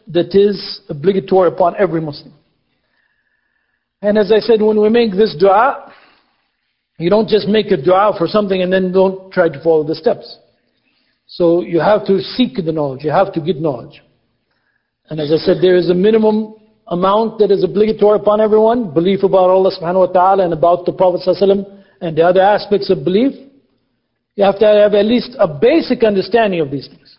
that is obligatory upon every Muslim. And as I said, when we make this dua, you don't just make a dua for something and then don't try to follow the steps. So you have to seek the knowledge, you have to get knowledge. And as I said, there is a minimum amount that is obligatory upon everyone, belief about Allah subhanahu wa ta'ala and about the Prophet sallallahu alaihi wasallam and the other aspects of belief. You have to have at least a basic understanding of these things.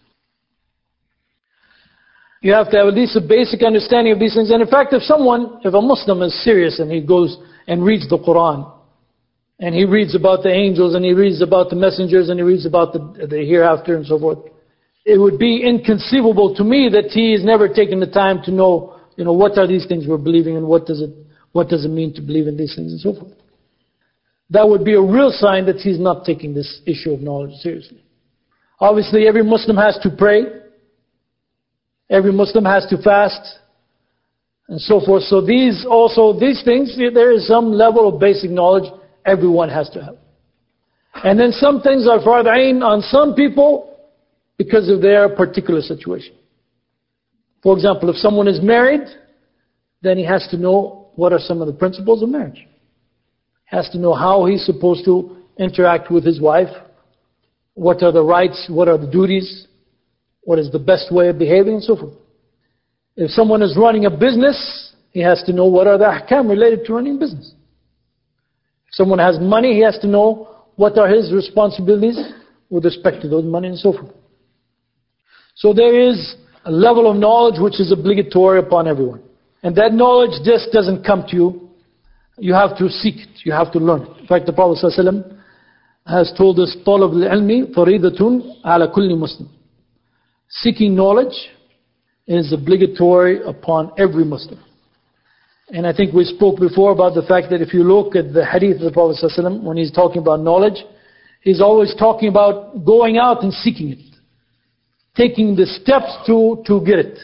You have to have at least a basic understanding of these things. And in fact, if someone, if a Muslim is serious and he goes and reads the Quran, and he reads about the angels, and he reads about the messengers, and he reads about the, the hereafter and so forth, it would be inconceivable to me that he has never taken the time to know, you know, what are these things we're believing and what does it, what does it mean to believe in these things and so forth. That would be a real sign that he's not taking this issue of knowledge seriously. Obviously, every Muslim has to pray. Every Muslim has to fast and so forth. So these also, these things, there is some level of basic knowledge everyone has to have. And then some things are fard ain on some people because of their particular situation. For example, if someone is married, then he has to know what are some of the principles of marriage. He has to know how he's supposed to interact with his wife, what are the rights, what are the duties, what is the best way of behaving, and so forth. If someone is running a business, he has to know what are the ahkam related to running a business. If someone has money, he has to know what are his responsibilities with respect to those money and so forth. So there is a level of knowledge which is obligatory upon everyone. And that knowledge just doesn't come to you. You have to seek it. You have to learn it. In fact, the Prophet ﷺ has told us, طَلَبُ الْعِلْمِ فَرِيدَةٌ عَلَى كُلِّ مُسْلِمٍ. Seeking knowledge is obligatory upon every Muslim. And I think we spoke before about the fact that if you look at the hadith of the Prophet ﷺ, when he's talking about knowledge, he's always talking about going out and seeking it. Taking the steps to, to get it.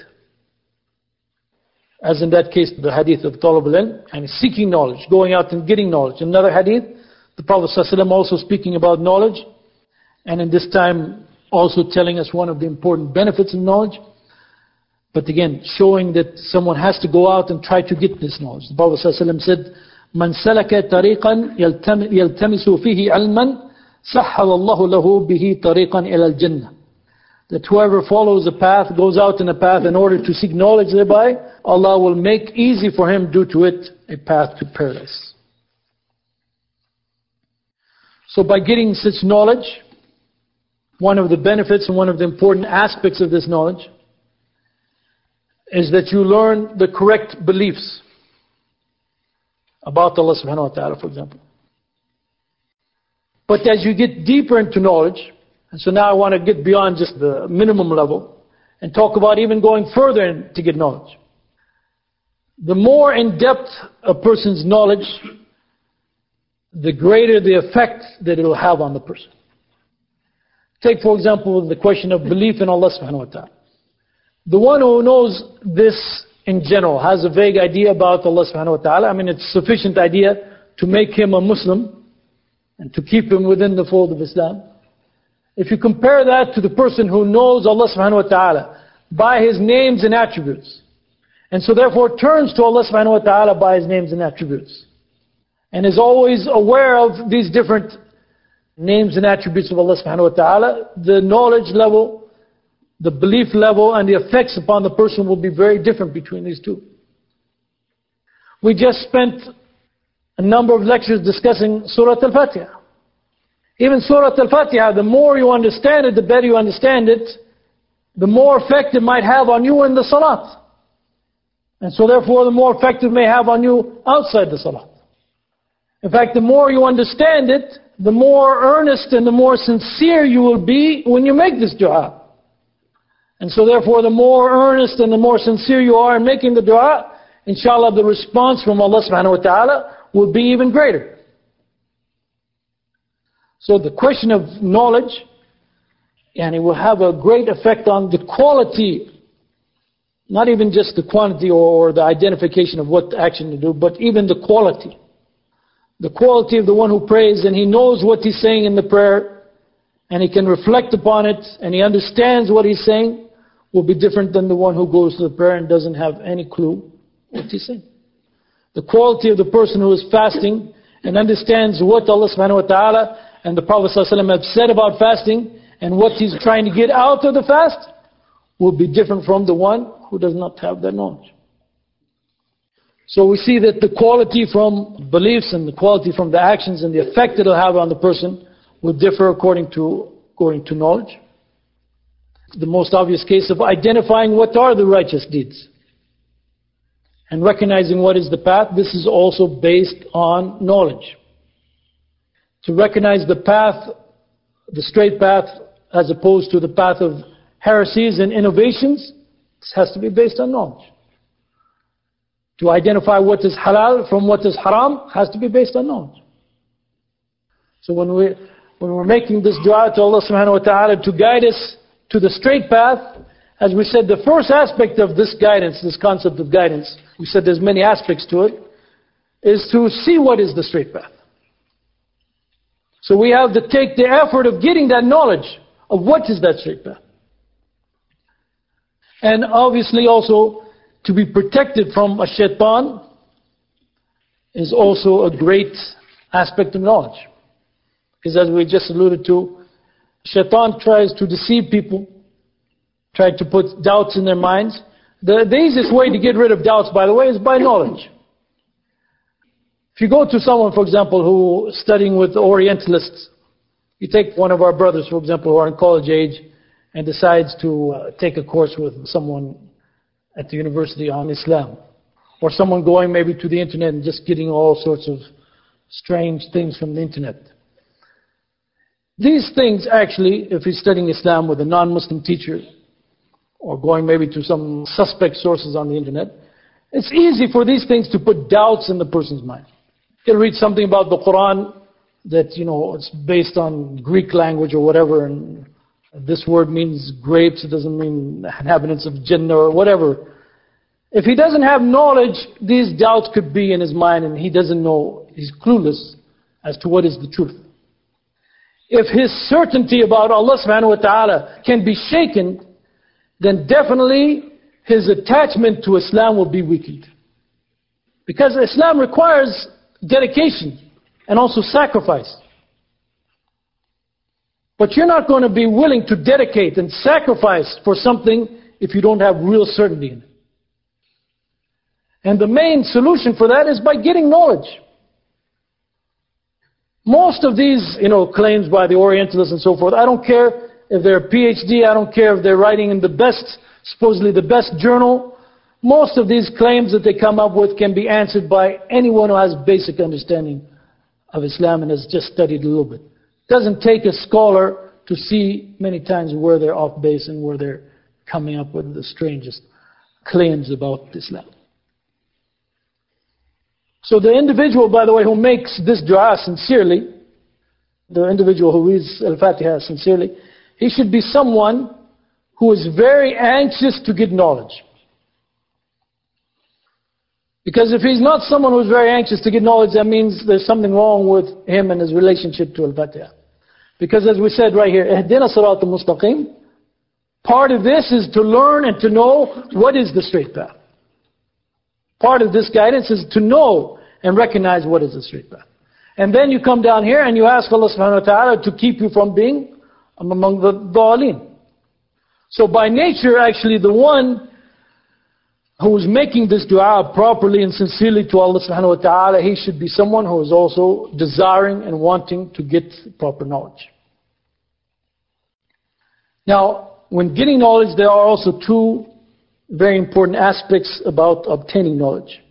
As in that case, the hadith of Talab al-Ilm, and seeking knowledge, going out and getting knowledge. Another hadith, the Prophet ﷺ also speaking about knowledge, and in this time also telling us one of the important benefits of knowledge. But again, showing that someone has to go out and try to get this knowledge. The Prophet ﷺ said, مَنْ سَلَكَ طَرِيقًا يَلْتَمِسُ فِيهِ عَلْمًا سَحَّلَ اللَّهُ لَهُ بِهِ طَرِيقًا إِلَى الْجَنَّةِ. That whoever follows a path, goes out in a path in order to seek knowledge thereby, Allah will make easy for him due to it a path to paradise. So by getting such knowledge, one of the benefits and one of the important aspects of this knowledge is that you learn the correct beliefs about Allah subhanahu wa ta'ala, for example. But as you get deeper into knowledge, and so now I want to get beyond just the minimum level and talk about even going further in, to get knowledge. The more in depth a person's knowledge, the greater the effect that it will have on the person. Take for example the question of belief in Allah subhanahu wa ta'ala. The one who knows this in general, has a vague idea about Allah subhanahu wa ta'ala, I mean it's sufficient idea to make him a Muslim and to keep him within the fold of Islam. If you compare that to the person who knows Allah subhanahu wa ta'ala by His names and attributes, and so therefore turns to Allah subhanahu wa ta'ala by His names and attributes, and is always aware of these different names and attributes of Allah subhanahu wa ta'ala, the knowledge level, the belief level, and the effects upon the person will be very different between these two. We just spent a number of lectures discussing Surah Al-Fatiha. Even Surah Al-Fatiha, the more you understand it, the better you understand it, the more effect it might have on you in the Salat. And so therefore the more effect it may have on you outside the Salat. In fact, the more you understand it, the more earnest and the more sincere you will be when you make this dua. And so therefore the more earnest and the more sincere you are in making the dua, inshallah the response from Allah subhanahu wa ta'ala will be even greater. So the question of knowledge, and it will have a great effect on the quality, not even just the quantity or the identification of what action to do, but even the quality. The quality of the one who prays and he knows what he's saying in the prayer, and he can reflect upon it, and he understands what he's saying, will be different than the one who goes to the prayer and doesn't have any clue what he's saying. The quality of the person who is fasting and understands what Allah subhanahu wa ta'ala and the Prophet ﷺ have said about fasting and what he's trying to get out of the fast will be different from the one who does not have that knowledge. So we see that the quality from beliefs and the quality from the actions and the effect it will have on the person will differ according to, according to knowledge. The most obvious case of identifying what are the righteous deeds and recognizing what is the path, this is also based on knowledge. To recognize the path, the straight path, as opposed to the path of heresies and innovations, this has to be based on knowledge. To identify what is halal from what is haram has to be based on knowledge. So when, we, when we're making this dua to Allah subhanahu wa ta'ala to guide us to the straight path, as we said, the first aspect of this guidance, this concept of guidance, we said there's many aspects to it, is to see what is the straight path. So we have to take the effort of getting that knowledge of what is that straight path. And obviously also to be protected from a shaitan is also a great aspect of knowledge. Because as we just alluded to, shaitan tries to deceive people, try to put doubts in their minds. The, the easiest way to get rid of doubts, by the way, is by knowledge. If you go to someone, for example, who is studying with Orientalists, you take one of our brothers, for example, who are in college age, and decides to uh, take a course with someone at the university on Islam, or someone going maybe to the internet and just getting all sorts of strange things from the internet. These things actually, if he's studying Islam with a non-Muslim teacher, or going maybe to some suspect sources on the internet, it's easy for these things to put doubts in the person's mind. He'll read something about the Quran that, you know, it's based on Greek language or whatever, and this word means grapes, it doesn't mean inhabitants of Jannah or whatever. If he doesn't have knowledge, these doubts could be in his mind and he doesn't know, he's clueless as to what is the truth. If his certainty about Allah subhanahu wa ta'ala can be shaken, then definitely his attachment to Islam will be weakened. Because Islam requires dedication and also sacrifice. But you're not going to be willing to dedicate and sacrifice for something if you don't have real certainty in it. And the main solution for that is by getting knowledge. Most of these, you know, claims by the Orientalists and so forth, I don't care if they're a PhD, I don't care if they're writing in the best, supposedly the best journal. Most of these claims that they come up with can be answered by anyone who has basic understanding of Islam and has just studied a little bit. It doesn't take a scholar to see many times where they're off base and where they're coming up with the strangest claims about Islam. So the individual, by the way, who makes this dua sincerely, the individual who reads Al-Fatiha sincerely, he should be someone who is very anxious to get knowledge. Because if he's not someone who's very anxious to get knowledge, that means there's something wrong with him and his relationship to Al-Fatiha. Because as we said right here, Ihdina Sirat al-Mustaqim, part of this is to learn and to know what is the straight path. Part of this guidance is to know and recognize what is the straight path. And then you come down here and you ask Allah subhanahu wa ta'ala to keep you from being among the dhalin. So by nature, actually, the one who is making this dua properly and sincerely to Allah subhanahu wa ta'ala, he should be someone who is also desiring and wanting to get proper knowledge. Now, when getting knowledge, there are also two very important aspects about obtaining knowledge.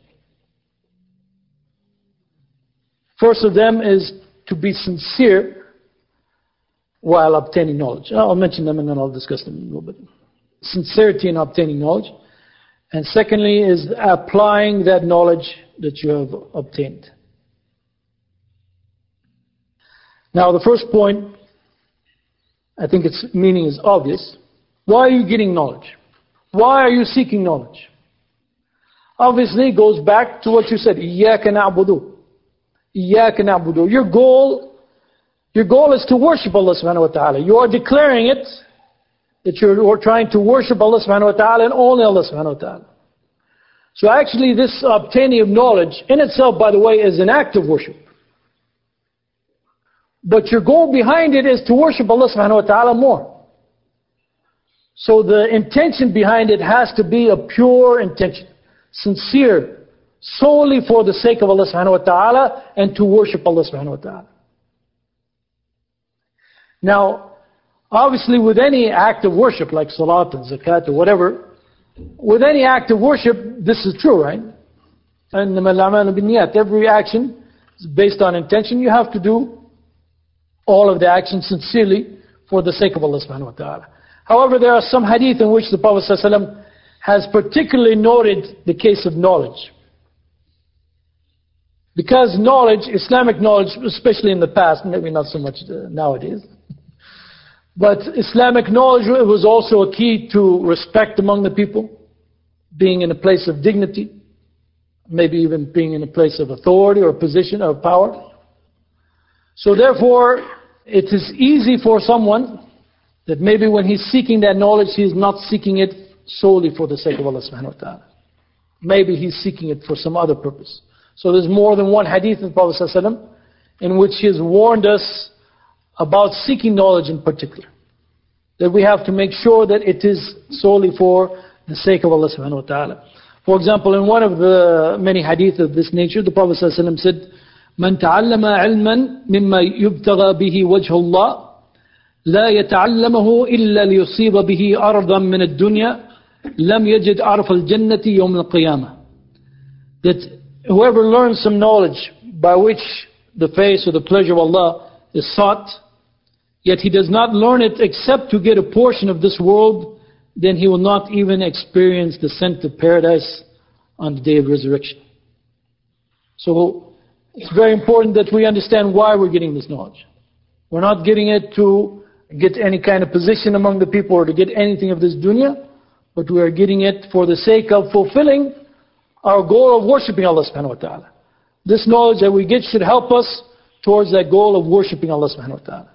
First of them is to be sincere while obtaining knowledge. I'll mention them and then I'll discuss them a little bit. Sincerity in obtaining knowledge. And secondly is applying that knowledge that you have obtained. Now the first point, I think its meaning is obvious. Why are you getting knowledge? Why are you seeking knowledge? Obviously it goes back to what you said, إِيَّاكَ نَعْبُدُ إِيَّاكَ نَعْبُدُ. Your goal, your goal is to worship Allah subhanahu wa ta'ala. You are declaring it that you're trying to worship Allah subhanahu wa ta'ala and only Allah subhanahu wa ta'ala. So actually this obtaining of knowledge in itself, by the way, is an act of worship. But your goal behind it is to worship Allah subhanahu wa ta'ala more. So the intention behind it has to be a pure intention, sincere, solely for the sake of Allah subhanahu wa ta'ala and to worship Allah subhanahu wa ta'ala. Now, obviously with any act of worship like salat and zakat or whatever, with any act of worship, this is true, right? إِنَّمَا الْأَعْمَالُ بِالنِّيَّاتِ. Every action is based on intention. You have to do all of the actions sincerely for the sake of Allah subhanahu wa ta'ala. However, there are some hadith in which the Prophet ﷺ has particularly noted the case of knowledge. Because knowledge, Islamic knowledge, especially in the past, maybe not so much nowadays, but Islamic knowledge was also a key to respect among the people, being in a place of dignity, maybe even being in a place of authority or position of power. So therefore, it is easy for someone that maybe when he's seeking that knowledge, he's not seeking it solely for the sake of Allah subhanahu wa ta'ala. Maybe he's seeking it for some other purpose. So there's more than one hadith of the Prophet ﷺ in which he has warned us about seeking knowledge in particular. That we have to make sure that it is solely for the sake of Allah subhanahu wa ta'ala. For example, in one of the many hadith of this nature, the Prophet ﷺ said, من تعلم علما مما يبتغى به وجه الله لا يتعلمه إلا ليصيب به أرضا من الدنيا لم يجد عرف الجنة يوم القيامة. That whoever learns some knowledge by which the face or the pleasure of Allah is sought, yet he does not learn it except to get a portion of this world, then he will not even experience the scent of paradise on the day of resurrection. So it's very important that we understand why we're getting this knowledge. We're not getting it to get any kind of position among the people or to get anything of this dunya, but we are getting it for the sake of fulfilling our goal of worshipping Allah subhanahu wa ta'ala. This knowledge that we get should help us towards that goal of worshipping Allah subhanahu wa ta'ala.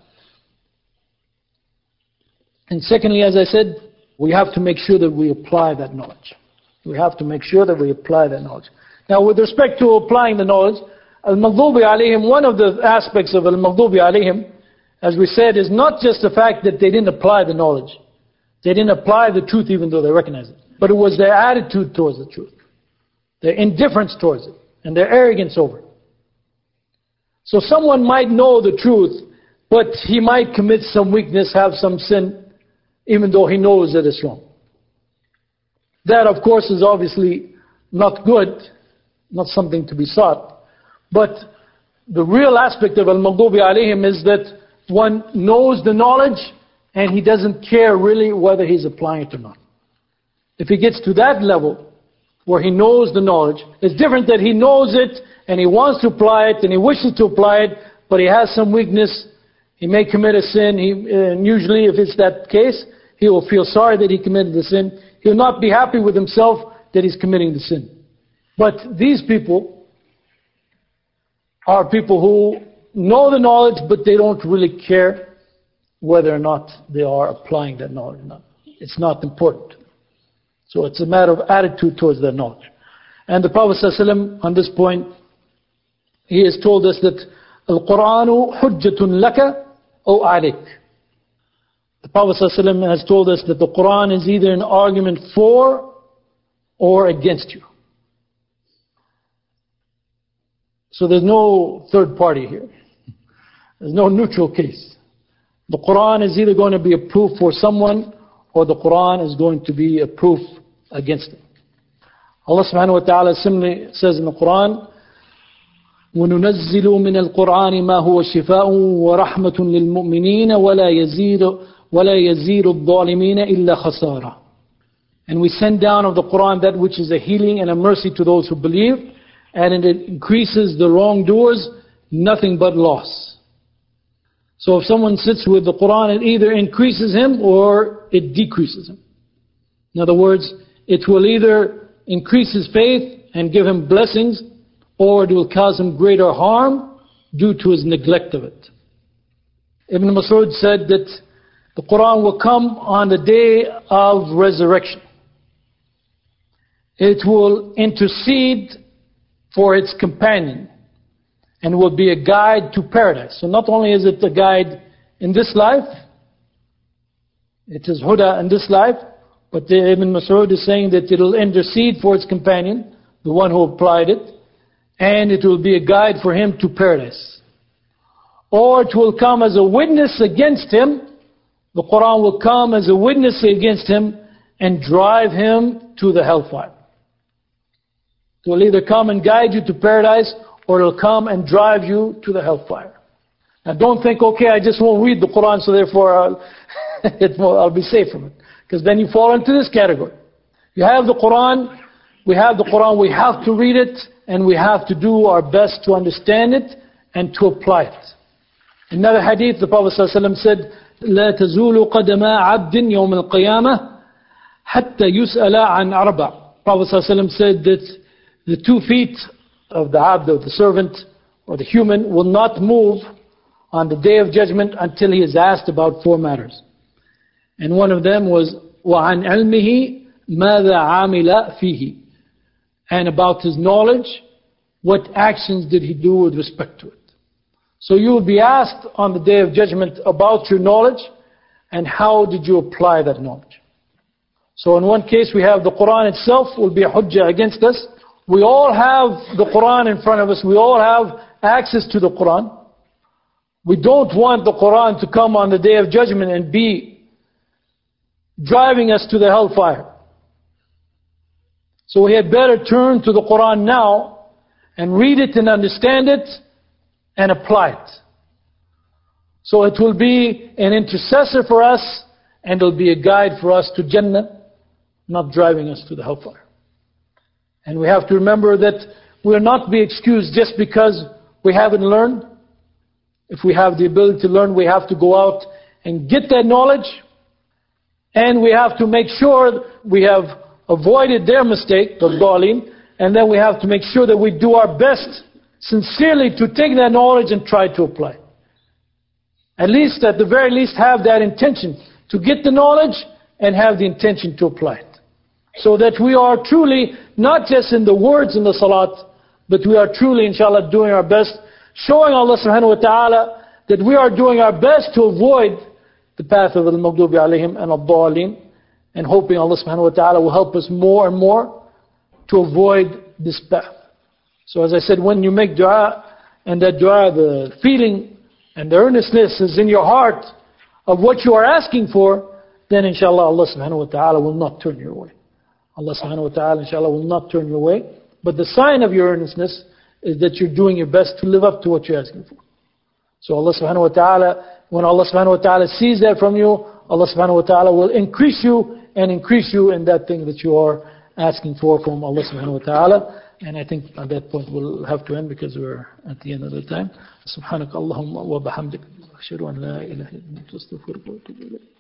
And secondly, as I said, we have to make sure that we apply that knowledge. We have to make sure that we apply that knowledge. Now, with respect to applying the knowledge, Al-Maghdubi alayhim, one of the aspects of Al-Maghdubi alayhim, as we said, is not just the fact that they didn't apply the knowledge. They didn't apply the truth even though they recognized it. But it was their attitude towards the truth. Their indifference towards it. And their arrogance over it. So someone might know the truth, but he might commit some weakness, have some sin, even though he knows that it's wrong. That, of course, is obviously not good, not something to be sought. But the real aspect of Al-Maghdubi alayhim is that one knows the knowledge and he doesn't care really whether he's applying it or not. If he gets to that level where he knows the knowledge, it's different that he knows it and he wants to apply it and he wishes to apply it, but he has some weakness. He may commit a sin. He, and usually if it's that case, he will feel sorry that he committed the sin. He will not be happy with himself that he's committing the sin. But these people are people who know the knowledge, but they don't really care whether or not they are applying that knowledge or not. It's not important. So it's a matter of attitude towards that knowledge. And the Prophet ﷺ, on this point, he has told us that Al-Qur'anu hujjatun laka aw alik. The Prophet ﷺ has told us that the Qur'an is either an argument for or against you. So there's no third party here. There's no neutral case. The Qur'an is either going to be a proof for someone or the Qur'an is going to be a proof against them. Allah subhanahu wa ta'ala similarly says in the Qur'an, وَنُنَزِّلُ مِنَ الْقُرْآنِ مَا هُوَ شِفَاءٌ وَرَحْمَةٌ لِلْمُؤْمِنِينَ وَلَا يَزِيدُ وَلَا يَزِيدُ الظَّالِمِينَ إِلَّا خَسَارًا. And we send down of the Qur'an that which is a healing and a mercy to those who believe, and it increases the wrongdoers nothing but loss. So if someone sits with the Qur'an, it either increases him or it decreases him. In other words, it will either increase his faith and give him blessings, or it will cause him greater harm due to his neglect of it. Ibn Mas'ud said that the Quran will come on the day of resurrection. It will intercede for its companion and will be a guide to paradise. So not only is it a guide in this life, it is huda in this life, but Ibn Mas'ud is saying that it will intercede for its companion, the one who applied it, and it will be a guide for him to paradise. Or it will come as a witness against him. The Quran will come as a witness against him and drive him to the hellfire. It will either come and guide you to paradise, or it will come and drive you to the hellfire. Now don't think, okay, I just won't read the Quran, so therefore I'll, it will, I'll be safe from it. Because then you fall into this category. You have the Quran, we have the Quran, we have to read it, and we have to do our best to understand it and to apply it. In another hadith, the Prophet ﷺ said, لا تزول قدم عبد يوم القيامة حتى يسأل عن أربع. Prophet ﷺ said that the two feet of the abd, of the servant, or the human, will not move on the day of judgment until he is asked about four matters. And one of them was وَعَنْ عِلْمِهِ مَاذَا عَامِلَ فِيهِ, and about his knowledge, what actions did he do with respect to it. So you will be asked on the day of judgment about your knowledge and how did you apply that knowledge. So in one case we have the Quran itself will be a hujjah against us. We all have the Quran in front of us. We all have access to the Quran. We don't want the Quran to come on the day of judgment and be driving us to the hellfire. So we had better turn to the Quran now and read it and understand it and apply it. So it will be an intercessor for us and it will be a guide for us to Jannah, not driving us to the hellfire. And we have to remember that we will not be excused just because we haven't learned. If we have the ability to learn, we have to go out and get that knowledge. And we have to make sure we have avoided their mistake, the dhalin, and then we have to make sure that we do our best sincerely to take that knowledge and try to apply it. At least, at the very least, have that intention to get the knowledge and have the intention to apply it. So that we are truly, not just in the words in the salat, but we are truly, inshallah, doing our best, showing Allah subhanahu wa ta'ala that we are doing our best to avoid the path of al-maghdubi alayhim and al-dhalin, and hoping Allah subhanahu wa ta'ala will help us more and more to avoid this path. So as I said, when you make dua, and that dua, the feeling and the earnestness is in your heart of what you are asking for, then inshallah Allah subhanahu wa ta'ala will not turn you away. Allah subhanahu wa ta'ala inshallah will not turn you away. But the sign of your earnestness is that you're doing your best to live up to what you're asking for. So Allah subhanahu wa ta'ala, when Allah subhanahu wa ta'ala sees that from you, Allah subhanahu wa ta'ala will increase you and increase you in that thing that you are asking for from Allah subhanahu wa ta'ala. And I think at that point we'll have to end because we're at the end of the time. Subhanaka Allahumma wa bihamdik. Ashhadu an la ilaha illa anta astaghfiruka wa atubu ilayk.